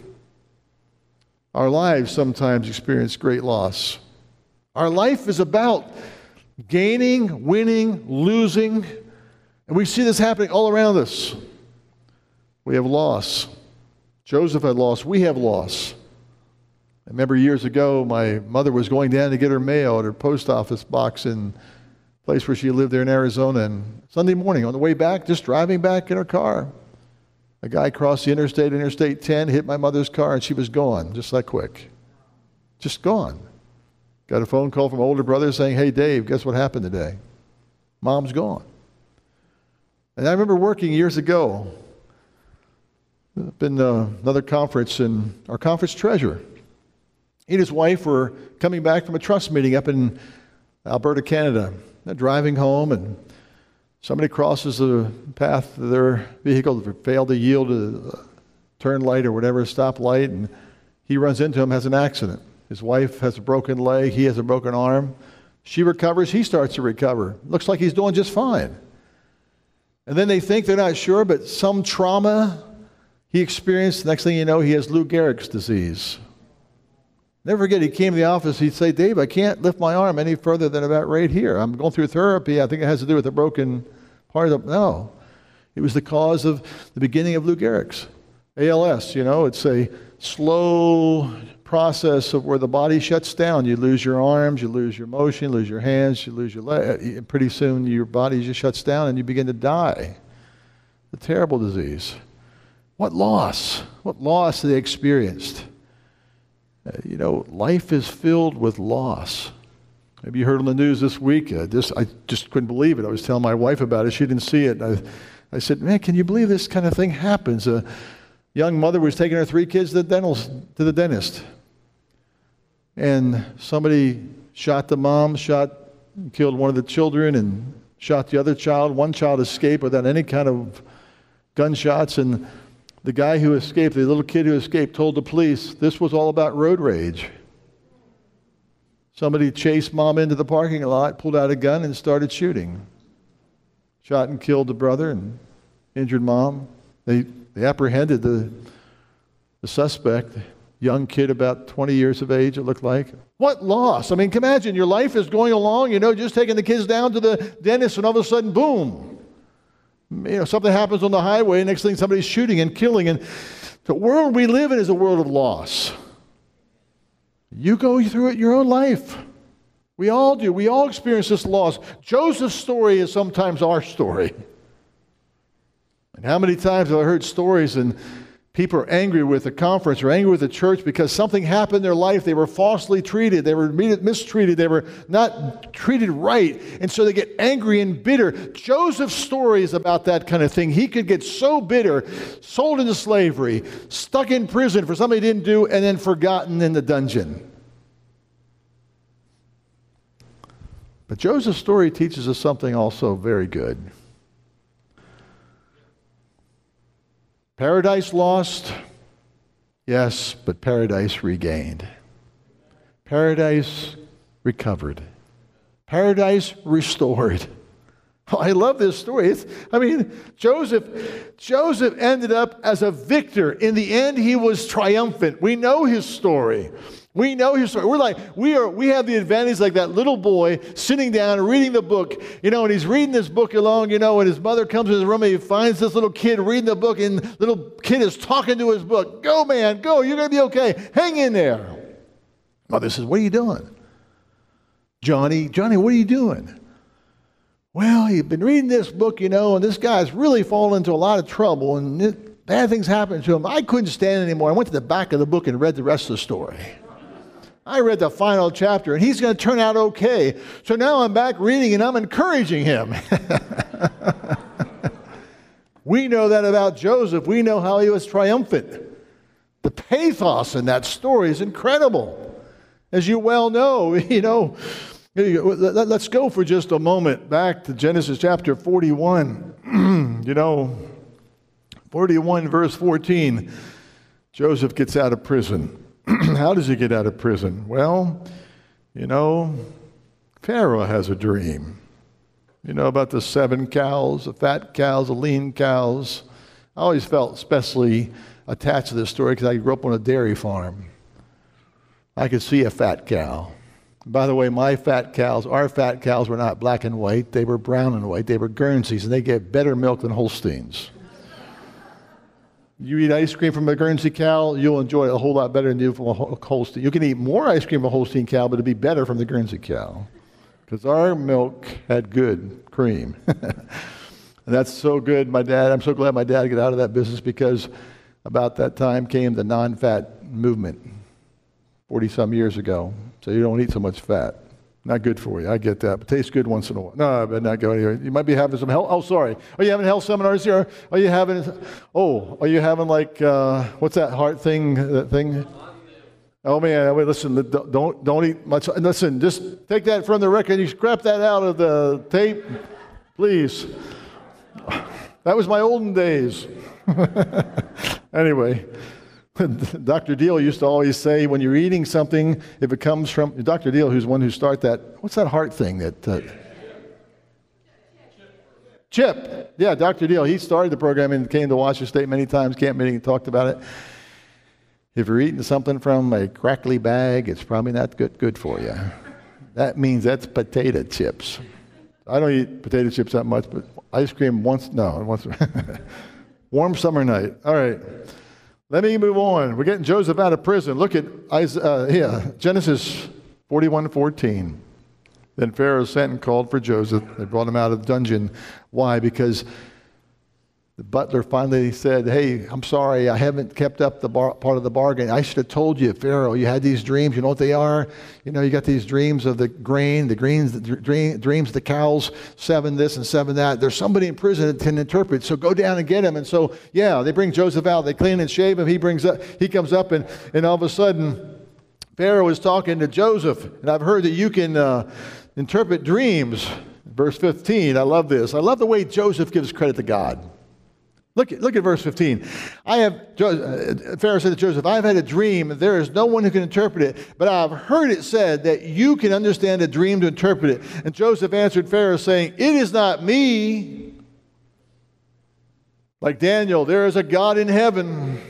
Our lives sometimes experience great loss. Our life is about gaining, winning, losing, and we see this happening all around us. We have loss. Joseph had loss. We have loss. I remember years ago, my mother was going down to get her mail at her post office box in a place where she lived there in Arizona. And Sunday morning, on the way back, just driving back in her car, a guy crossed the interstate, Interstate ten, hit my mother's car, and she was gone, just that quick. Just gone. Got a phone call from older brother saying, hey, Dave, guess what happened today? Mom's gone. And I remember working years ago, been uh, another conference, and our conference treasurer, he and his wife were coming back from a trust meeting up in Alberta, Canada. They're driving home, and somebody crosses the path of their vehicle, failed to yield a turn light or whatever, a stop light, and he runs into him, has an accident. His wife has a broken leg, he has a broken arm. She recovers, he starts to recover. Looks like he's doing just fine. And then they think, they're not sure, but some trauma he experienced, next thing you know, he has Lou Gehrig's disease. Never forget, he came to the office, he'd say, Dave, I can't lift my arm any further than about right here. I'm going through therapy, I think it has to do with the broken part of the... No. It was the cause of the beginning of Lou Gehrig's. A L S, you know, it's a slow process of where the body shuts down. You lose your arms, you lose your motion, you lose your hands, you lose your leg. Pretty soon your body just shuts down and you begin to die. A terrible disease. What loss? What loss they experienced? Uh, you know, life is filled with loss. Maybe you heard on the news this week. Uh, this I just couldn't believe it. I was telling my wife about it. She didn't see it. I, I said, man, can you believe this kind of thing happens? A young mother was taking her three kids to the, dental, to the dentist. and somebody shot the mom, shot, killed one of the children, and shot the other child. One child escaped without any kind of gunshots, and the guy who escaped, the little kid who escaped, told the police this was all about road rage. Somebody chased mom into the parking lot, pulled out a gun, and started shooting. Shot and killed the brother and injured mom. They they apprehended the the suspect, young kid about twenty years of age, it looked like. What loss? I mean, imagine your life is going along, you know, just taking the kids down to the dentist, and all of a sudden, boom. You know, something happens on the highway, next thing somebody's shooting and killing. And the world we live in is a world of loss. You go through it in your own life. We all do. We all experience this loss. Joseph's story is sometimes our story. And how many times have I heard stories and people are angry with the conference or angry with the church because something happened in their life. They were falsely treated. They were mistreated. They were not treated right. And so they get angry and bitter. Joseph's story is about that kind of thing. He could get so bitter, sold into slavery, stuck in prison for something he didn't do, and then forgotten in the dungeon. But Joseph's story teaches us something also very good. Paradise lost, yes, but paradise regained. Paradise recovered. Paradise restored. Oh, I love this story. It's, I mean, Joseph, Joseph ended up as a victor. In the end, he was triumphant. We know his story. We know his story. We're like, we are, we have the advantage like that little boy sitting down reading the book, you know, and he's reading this book along, you know, and his mother comes in his room and he finds this little kid reading the book, and the little kid is talking to his book. Go, man, go. You're going to be okay. Hang in there. Mother says, what are you doing? Johnny, Johnny, what are you doing? Well, you've been reading this book, you know, and this guy's really fallen into a lot of trouble, and it, bad things happened to him. I couldn't stand it anymore. I went to the back of the book and read the rest of the story. I read the final chapter, and he's going to turn out okay. So now I'm back reading, and I'm encouraging him. We know that about Joseph. We know how he was triumphant. The pathos in that story is incredible. As you well know, you know, let's go for just a moment back to Genesis chapter forty-one. You know, forty-one verse fourteen, Joseph gets out of prison. How does he get out of prison? Well, you know, Pharaoh has a dream. You know about the seven cows, the fat cows, the lean cows. I always felt especially attached to this story because I grew up on a dairy farm. I could see a fat cow. By the way, my fat cows, our fat cows were not black and white. They were brown and white. They were Guernseys, and they gave better milk than Holsteins. You eat ice cream from a Guernsey cow, you'll enjoy it a whole lot better than you from a Holstein. You can eat more ice cream from a Holstein cow, but it'll be better from the Guernsey cow. Because our milk had good cream. And that's so good. My dad, I'm so glad my dad got out of that business, because about that time came the non-fat movement forty-some years ago. So you don't eat so much fat. Not good for you. I get that. But tastes good once in a while. No, but not go anywhere. You might be having some health. Oh, sorry. Are you having health seminars here? Are you having, oh, are you having like, uh, what's that heart thing? That thing? Oh, man. Wait, listen, don't, don't eat much. Listen, just take that from the record. You scrap that out of the tape, please. That was my olden days. Anyway. Doctor Deal used to always say, when you're eating something, if it comes from, Doctor Deal, who's one who started that, what's that heart thing that, uh, Chip. Yeah, Doctor Deal, he started the program and came to Washington State many times, camp meeting, and talked about it. If you're eating something from a crackly bag, it's probably not good, good for you. That means that's potato chips. I don't eat potato chips that much, but ice cream once, no, once. Warm summer night. All right. Let me move on. We're getting Joseph out of prison. Look at uh, yeah, Genesis forty-one fourteen. Then Pharaoh sent and called for Joseph. They brought him out of the dungeon. Why? Because the butler finally said, hey, I'm sorry, I haven't kept up the bar- part of the bargain. I should have told you, Pharaoh, you had these dreams. You know what they are? You know, you got these dreams of the grain, the greens, the dream, dreams of the cows, seven this and seven that. There's somebody in prison that can interpret, so go down and get him. And so, yeah, they bring Joseph out. They clean and shave him. He brings up, he comes up, and, and all of a sudden, Pharaoh is talking to Joseph, and I've heard that you can uh, interpret dreams. Verse fifteen, I love this. I love the way Joseph gives credit to God. Look at, look at verse fifteen. I have, uh, Pharaoh said to Joseph, I have had a dream, and there is no one who can interpret it, but I have heard it said that you can understand a dream to interpret it. And Joseph answered Pharaoh, saying, it is not me. Like Daniel, there is a God in heaven.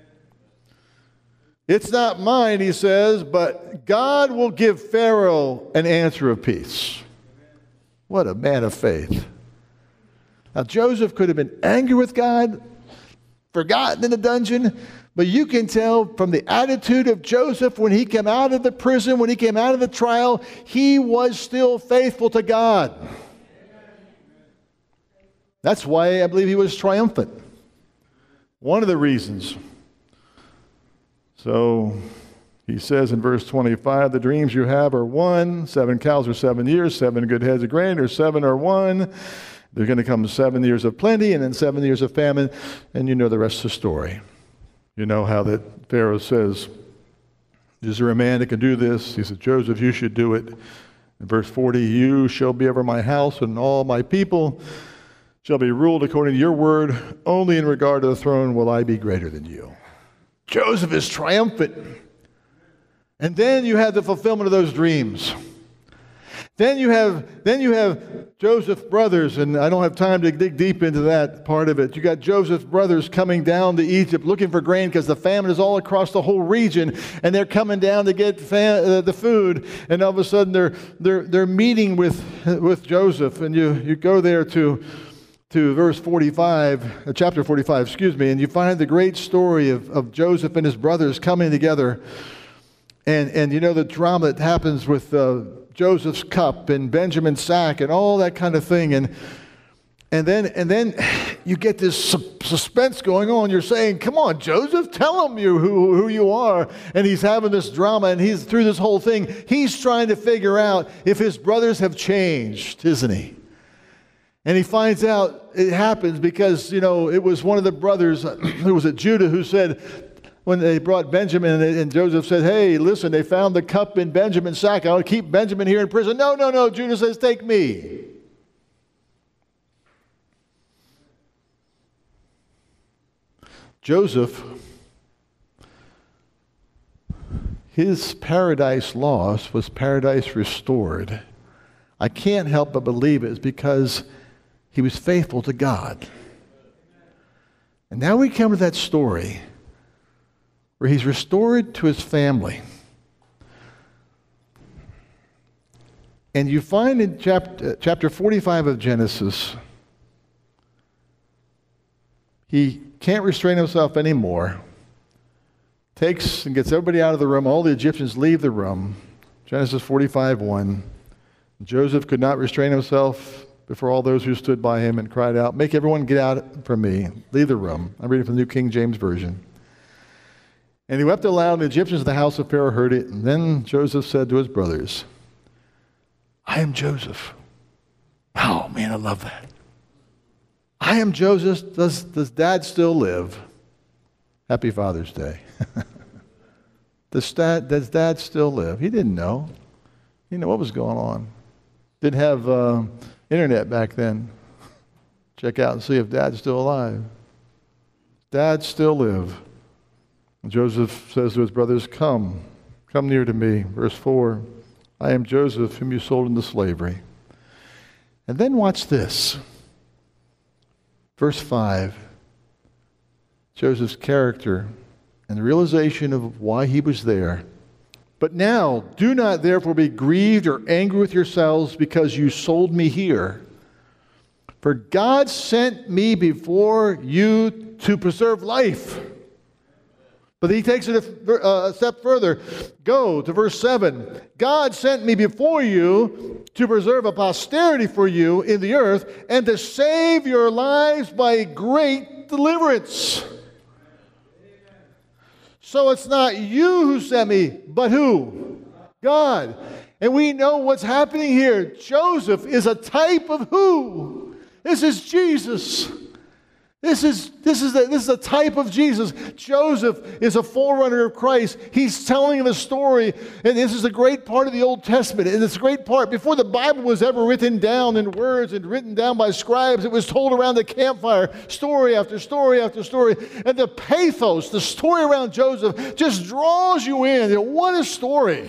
It's not mine, he says, but God will give Pharaoh an answer of peace. What a man of faith. Now, Joseph could have been angry with God, forgotten in the dungeon, but you can tell from the attitude of Joseph when he came out of the prison, when he came out of the trial, he was still faithful to God. That's why I believe he was triumphant. One of the reasons. So he says in verse twenty-five, the dreams you have are one, seven cows are seven years, seven good heads of grain, or seven are one. There's going to come seven years of plenty and then seven years of famine, and you know the rest of the story. You know how that Pharaoh says, is there a man that can do this? He said, Joseph, you should do it. In verse forty, you shall be over my house, and all my people shall be ruled according to your word. Only in regard to the throne will I be greater than you. Joseph is triumphant. And then you have the fulfillment of those dreams. Then you have then you have Joseph's brothers, and I don't have time to dig deep into that part of it. You got Joseph's brothers coming down to Egypt looking for grain because the famine is all across the whole region, and they're coming down to get fam- uh, the food. And all of a sudden they're they're they're meeting with with Joseph, and you you go there to to verse forty-five, uh, chapter forty-five, excuse me, and you find the great story of, of Joseph and his brothers coming together. And and you know the drama that happens with uh, Joseph's cup and Benjamin's sack and all that kind of thing, and and then and then you get this su- suspense going on. You're saying, "Come on, Joseph, tell him you who who you are." And he's having this drama, and he's through this whole thing. He's trying to figure out if his brothers have changed, isn't he? And he finds out it happens because you know it was one of the brothers who was at Judah who said, when they brought Benjamin, and Joseph said, hey, listen, they found the cup in Benjamin's sack. I'll keep Benjamin here in prison. No, no, no. Judah says, take me. Joseph, his paradise lost was paradise restored. I can't help but believe it is because he was faithful to God. And now we come to that story where he's restored to his family. And you find in chapter, chapter forty-five of Genesis, he can't restrain himself anymore. Takes and gets everybody out of the room. All the Egyptians leave the room. Genesis forty-five one. Joseph could not restrain himself before all those who stood by him and cried out, make everyone get out from me. Leave the room. I'm reading from the New King James Version. And he wept aloud, and the Egyptians of the house of Pharaoh heard it. And then Joseph said to his brothers, I am Joseph. Oh, man, I love that. I am Joseph. Does, does Dad still live? Happy Father's Day. does, dad, does Dad still live? He didn't know. He didn't know what was going on. Didn't have uh, internet back then. Check out and see if Dad's still alive. Dad still live. Joseph says to his brothers, come, come near to me. Verse four, I am Joseph, whom you sold into slavery. And then watch this. Verse five, Joseph's character and the realization of why he was there. But now, do not therefore be grieved or angry with yourselves because you sold me here. For God sent me before you to preserve life. But he takes it a, a step further. Go to verse seven. God sent me before you to preserve a posterity for you in the earth and to save your lives by great deliverance. So it's not you who sent me, but who? God. And we know what's happening here. Joseph is a type of who? This is Jesus. This is, this, is a, this is a type of Jesus. Joseph is a forerunner of Christ. He's telling the story, and this is a great part of the Old Testament, and it's a great part. Before the Bible was ever written down in words and written down by scribes, it was told around the campfire, story after story after story. And the pathos, the story around Joseph, just draws you in. You know, what a story.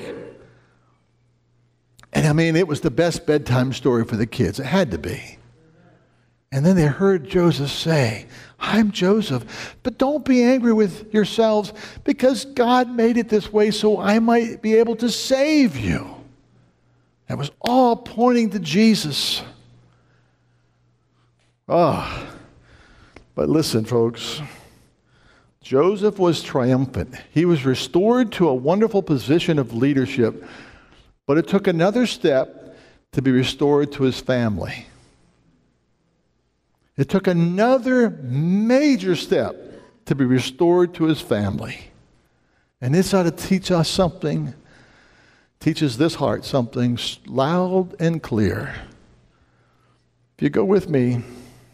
And I mean, it was the best bedtime story for the kids. It had to be. And then they heard Joseph say, I'm Joseph, but don't be angry with yourselves because God made it this way so I might be able to save you. That was all pointing to Jesus. Ah, oh, but listen, folks. Joseph was triumphant. He was restored to a wonderful position of leadership, but it took another step to be restored to his family. It took another major step to be restored to his family. And this ought to teach us something, teaches this heart something loud and clear. If you go with me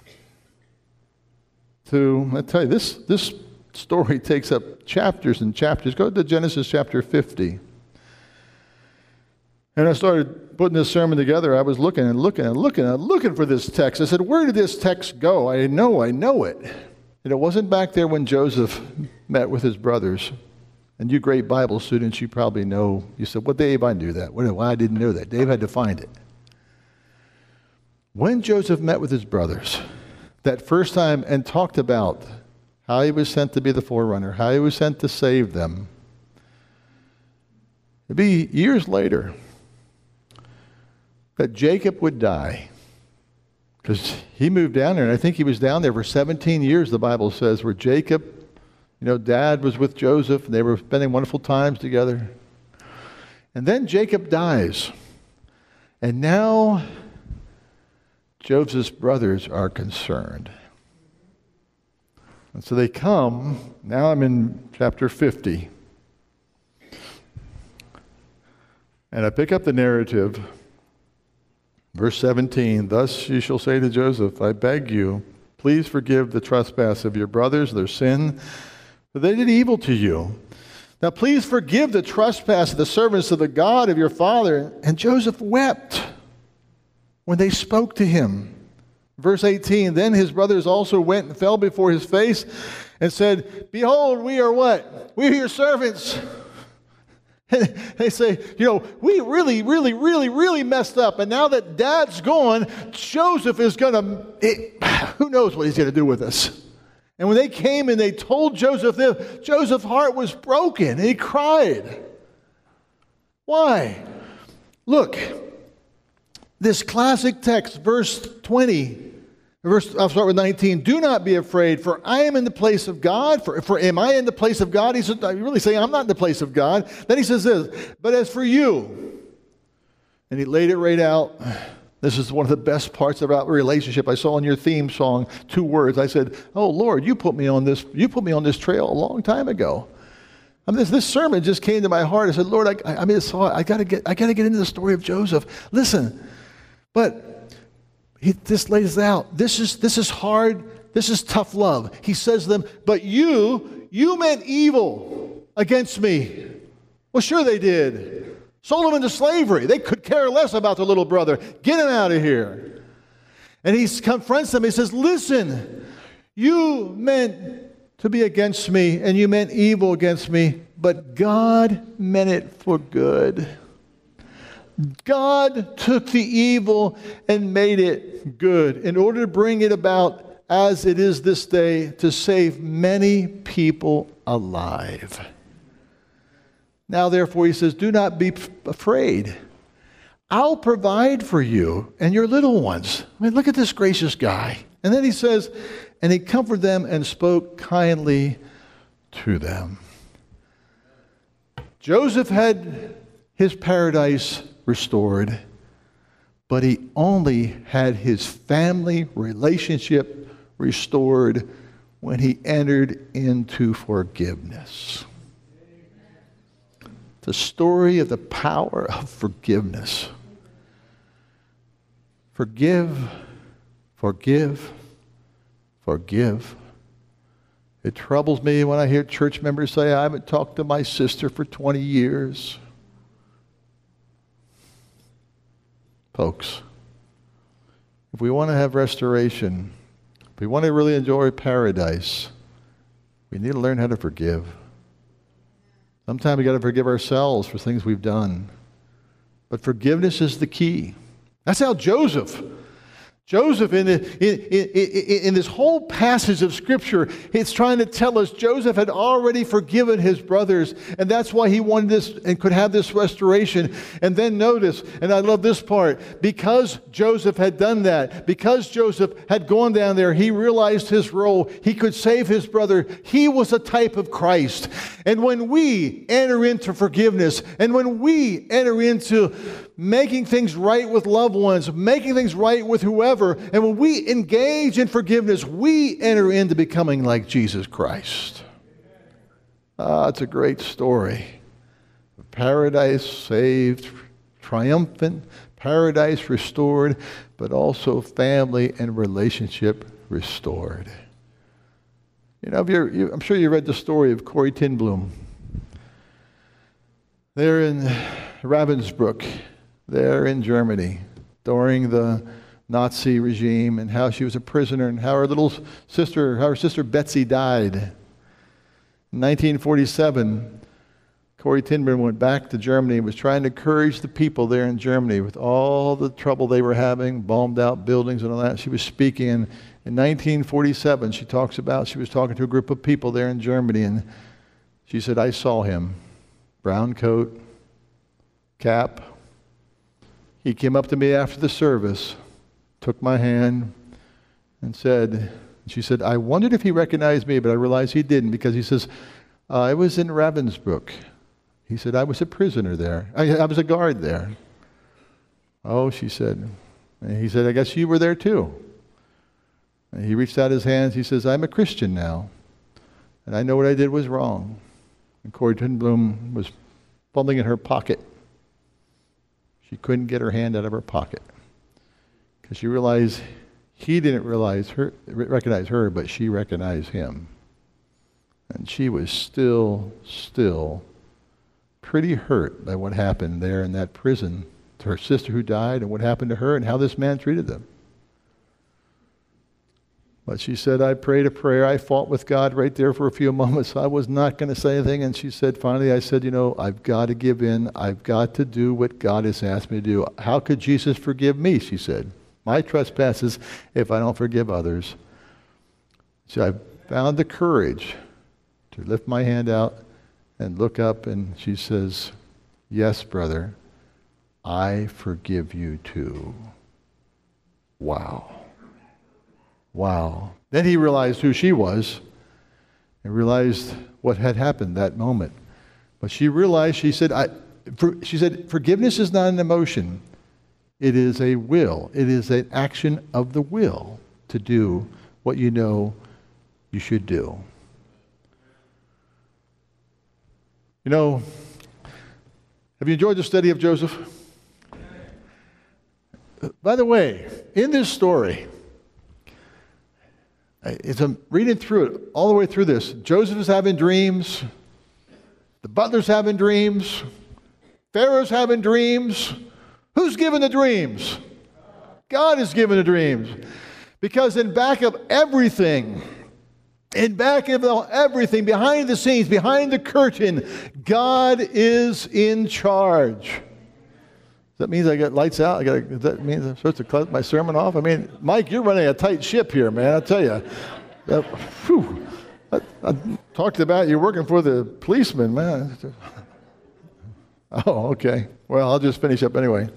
to, I tell you, this, this story takes up chapters and chapters. Go to Genesis chapter fifty. And I started putting this sermon together. I was looking and looking and looking and looking for this text. I said, where did this text go? I know, I know it. And it wasn't back there when Joseph met with his brothers. And you great Bible students, you probably know. You said, well, Dave, I knew that. Well, I didn't know that. Dave had to find it. When Joseph met with his brothers that first time and talked about how he was sent to be the forerunner, how he was sent to save them, it'd be years later that Jacob would die, because he moved down there, and I think he was down there for seventeen years, the Bible says, where Jacob, you know, dad was with Joseph, and they were spending wonderful times together. And then Jacob dies, and now Joseph's brothers are concerned. And so they come, now I'm in chapter fifty, and I pick up the narrative. Verse seventeen, thus you shall say to Joseph, I beg you, please forgive the trespass of your brothers, their sin, for they did evil to you. Now please forgive the trespass of the servants of the God of your father. And Joseph wept when they spoke to him. Verse eighteen, then his brothers also went and fell before his face and said, behold, we are what? We are your servants. And they say, you know, we really, really, really, really messed up. And now that Dad's gone, Joseph is going to, who knows what he's going to do with us. And when they came and they told Joseph this, Joseph's heart was broken. And he cried. Why? Look, this classic text, verse twenty, verse, I'll start with nineteen. Do not be afraid, for I am in the place of God. For, for am I in the place of God? He said, I'm really saying I'm not in the place of God. Then he says this, but as for you, and he laid it right out. This is one of the best parts about the relationship. I saw in your theme song two words. I said, oh Lord, you put me on this, you put me on this trail a long time ago. I mean, this, this sermon just came to my heart. I said, Lord, I, I mean, I saw it. I gotta get, I gotta get into the story of Joseph. Listen, but he just lays it out. This is this is hard. This is tough love. He says to them, but you, you meant evil against me. Well, sure they did. Sold him into slavery. They could care less about their little brother. Get him out of here. And he confronts them. He says, listen, you meant to be against me, and you meant evil against me, but God meant it for good. God took the evil and made it good in order to bring it about as it is this day to save many people alive. Now, therefore, he says, do not be afraid. I'll provide for you and your little ones. I mean, look at this gracious guy. And then he says, and he comforted them and spoke kindly to them. Joseph had his paradise restored, but he only had his family relationship restored when he entered into forgiveness. The story of the power of forgiveness. Forgive, forgive, forgive. It troubles me when I hear church members say, I haven't talked to my sister for twenty years. Folks, if we want to have restoration, if we want to really enjoy paradise, we need to learn how to forgive. Sometimes we got to forgive ourselves for things we've done. But forgiveness is the key. That's how Joseph, Joseph in, the, in, in, in this whole passage of Scripture, it's trying to tell us Joseph had already forgiven his brothers, and that's why he wanted this and could have this restoration. And then notice, and I love this part, because Joseph had done that, because Joseph had gone down there, he realized his role. He could save his brother. He was a type of Christ. And when we enter into forgiveness, and when we enter into making things right with loved ones, making things right with whoever, and when we engage in forgiveness, we enter into becoming like Jesus Christ. Ah, it's a great story. Paradise saved, triumphant, paradise restored, but also family and relationship restored. You know, you're, you, I'm sure you read the story of Corrie ten Boom. They're in Ravensbrück, there in Germany, during the Nazi regime, and how she was a prisoner, and how her little sister, how her sister Betsy died. In nineteen forty-seven, Corrie ten Boom went back to Germany and was trying to encourage the people there in Germany with all the trouble they were having, bombed out buildings and all that. She was speaking, and in nineteen forty-seven, she talks about, she was talking to a group of people there in Germany, and she said, I saw him, brown coat, cap. He came up to me after the service, took my hand, and said, she said, I wondered if he recognized me, but I realized he didn't, because he says, uh, I was in Ravensbrück. He said, I was a prisoner there. I, I was a guard there. Oh, she said. And he said, I guess you were there too. And he reached out his hands. He says, I'm a Christian now, and I know what I did was wrong. And Corrie ten Boom was fumbling in her pocket. She couldn't get her hand out of her pocket because she realized he didn't realize her, recognize her, but she recognized him. And she was still, still pretty hurt by what happened there in that prison to her sister who died and what happened to her and how this man treated them. But she said, I prayed a prayer. I fought with God right there for a few moments. I was not going to say anything. And she said, finally, I said, you know, I've got to give in. I've got to do what God has asked me to do. How could Jesus forgive me, she said, my trespasses if I don't forgive others? So I found the courage to lift my hand out and look up, and she says, yes, brother, I forgive you too. Wow. Wow. Then he realized who she was and realized what had happened that moment. But she realized, she said, I, for, she said, forgiveness is not an emotion. It is a will. It is an action of the will to do what you know you should do. You know, have you enjoyed the study of Joseph? By the way, in this story, As I'm reading through it, all the way through this, Joseph is having dreams, the butler's having dreams, Pharaoh's having dreams. Who's giving the dreams? God is giving the dreams. Because in back of everything, in back of everything, behind the scenes, behind the curtain, God is in charge. That means I got lights out? I got. That means I'm supposed to cut my sermon off? I mean, Mike, you're running a tight ship here, man. I tell you. Uh, whew, I, I talked about you working for the policeman, man. Oh, okay. Well, I'll just finish up anyway.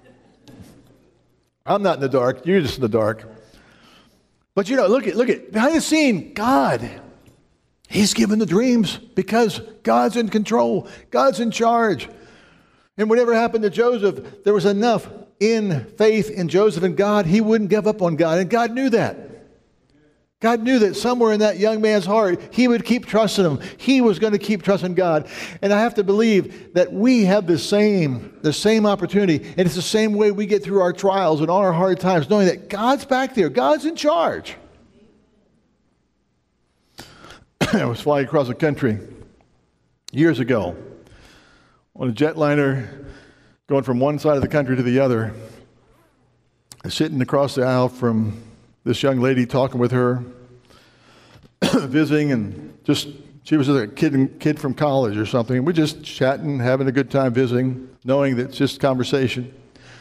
I'm not in the dark. You're just in the dark. But you know, look at look at behind the scene. God, He's given the dreams because God's in control. God's in charge. And whatever happened to Joseph, there was enough in faith in Joseph and God, he wouldn't give up on God. And God knew that. God knew that somewhere in that young man's heart, he would keep trusting him. He was going to keep trusting God. And I have to believe that we have the same, the same opportunity. And it's the same way we get through our trials and all our hard times, knowing that God's back there. God's in charge. I was flying across the country years ago on a jetliner going from one side of the country to the other, sitting across the aisle from this young lady, talking with her, visiting, and just, she was a kid, kid from college or something, and we're just chatting, having a good time visiting, knowing that it's just conversation.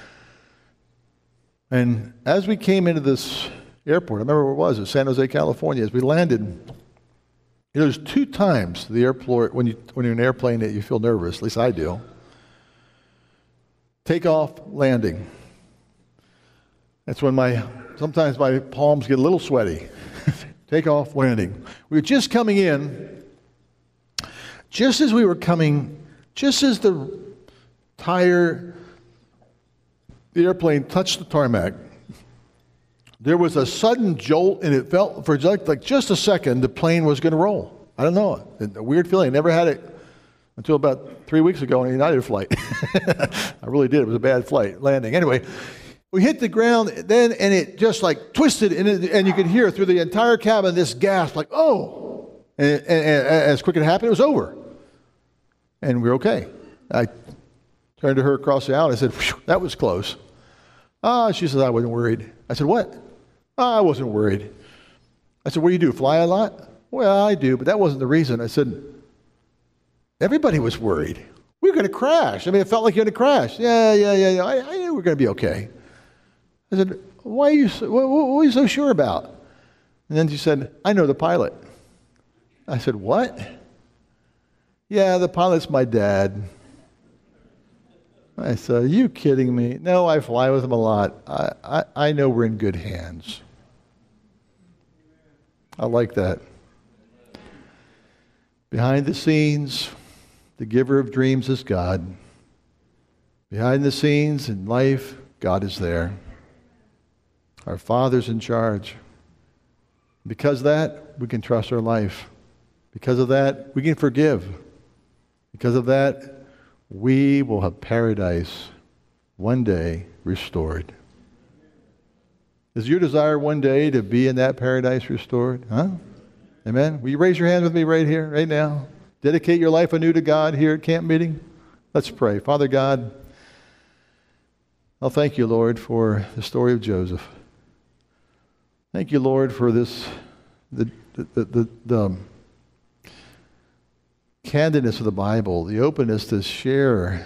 And as we came into this airport, I remember where it was, in San Jose, California, as we landed, you know, there's two times the airport, when, you, when you're in an airplane, that you feel nervous, at least I do. Takeoff, landing. That's when my, sometimes my palms get a little sweaty. Takeoff, landing. We were just coming in, just as we were coming, just as the tire, the airplane touched the tarmac, there was a sudden jolt, and it felt for like, like just a second the plane was going to roll. I don't know. A weird feeling. I never had it until about three weeks ago on a United flight. I really did. It was a bad flight, landing. Anyway, we hit the ground then, and it just like twisted, and, it, and you could hear through the entire cabin this gasp, like, oh! And, and, and as quick as it happened, it was over. And we were okay. I turned to her across the aisle, and I said, that was close. Ah, she said, I wasn't worried. I said, what? Ah, I wasn't worried. I said, what do you do, fly a lot? Well, I do, but that wasn't the reason. I said, everybody was worried. We were going to crash. I mean, it felt like you're going to crash. Yeah, yeah, yeah, yeah. I, I knew we were going to be okay. I said, why are you so, what, what are you so sure about? And then she said, I know the pilot. I said, what? Yeah, the pilot's my dad. I said, are you kidding me? No, I fly with him a lot. I, I, I know we're in good hands. I like that. Behind the scenes, the giver of dreams is God. Behind the scenes in life, God is there. Our Father's in charge. Because of that, we can trust our life. Because of that, we can forgive. Because of that, we will have paradise one day restored. Is your desire one day to be in that paradise restored? Huh? Amen? Will you raise your hand with me right here, right now? Dedicate your life anew to God here at camp meeting? Let's pray. Father God, I'll thank you, Lord, for the story of Joseph. Thank you, Lord, for this, the, the, the, the, the candidness of the Bible, the openness to share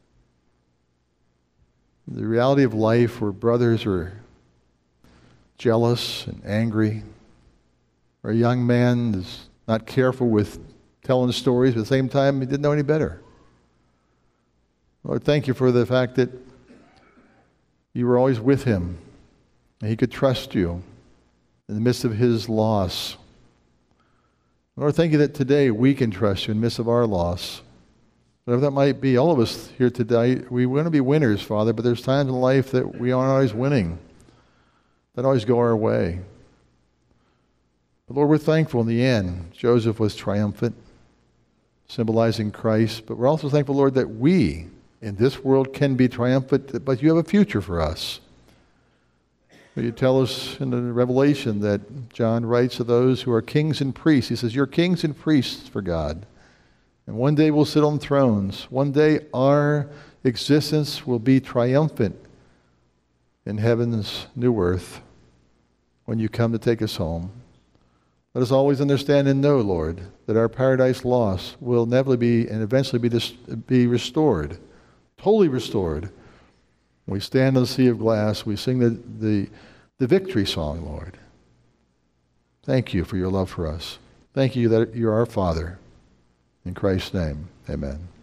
the reality of life where brothers are jealous and angry, or a young man is not careful with telling stories, but at the same time he didn't know any better. Lord, thank you for the fact that you were always with him, and he could trust you in the midst of his loss. Lord, thank you that today we can trust you in the midst of our loss. Whatever that might be, all of us here today, we want to be winners, Father, but there's times in life that we aren't always winning, that always go our way. But Lord, we're thankful in the end. Joseph was triumphant, symbolizing Christ, but we're also thankful, Lord, that we in this world can be triumphant, but you have a future for us. You tell us in the Revelation that John writes of those who are kings and priests. He says, you're kings and priests for God. And one day we'll sit on thrones. One day our existence will be triumphant in heaven's new earth when you come to take us home. Let us always understand and know, Lord, that our paradise lost will inevitably be and eventually be, dis- be restored, totally restored. We stand on the sea of glass. We sing the, the, the victory song, Lord. Thank you for your love for us. Thank you that you're our Father. In Christ's name, amen.